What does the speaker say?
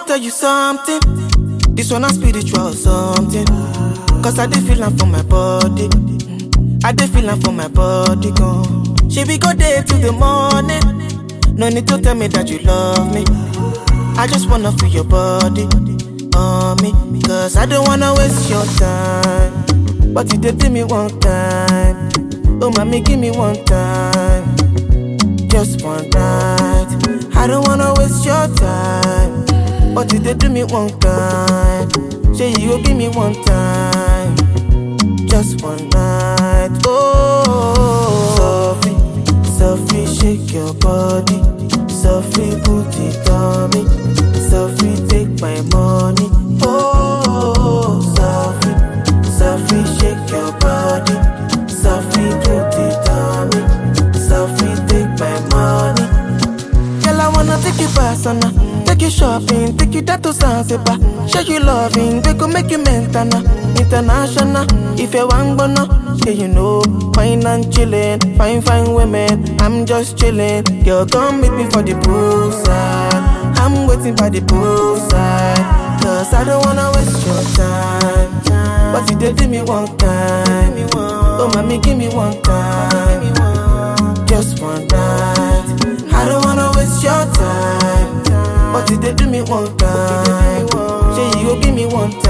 tell you something. This one a spiritual something. Cause I dey feel am for my body. I dey feel am for my body gone. She be go day till the morning. No need to tell me that you love me. I just wanna feel your body on me. Cause I don't wanna waste your time. But you did do me one time. Oh mommy, give me one time. Just one night. I don't wanna waste your time. But you did do me one time. Say you go give me one time. Just one night. Oh, Sophie, Sophie, shake your body. Sophie, put it on me. Sophie, take my money. Oh, Sophie, Sophie, shake your body. Sophie, put it on me. Sophie, take my money. Girl, I wanna take you personal. Take you shopping, take you that to Zanzibar. Show you loving, they go make you mental, international. If you want gonna, yeah you know, fine and chillin', fine fine women. I'm just chillin', girl come meet me for the poolside. I'm waiting by the poolside, cause I don't wanna waste your time. But you did me one time. Oh mommy, give me one time. Just one night. I don't wanna waste your time. But you did me one time. Say you go give me one time.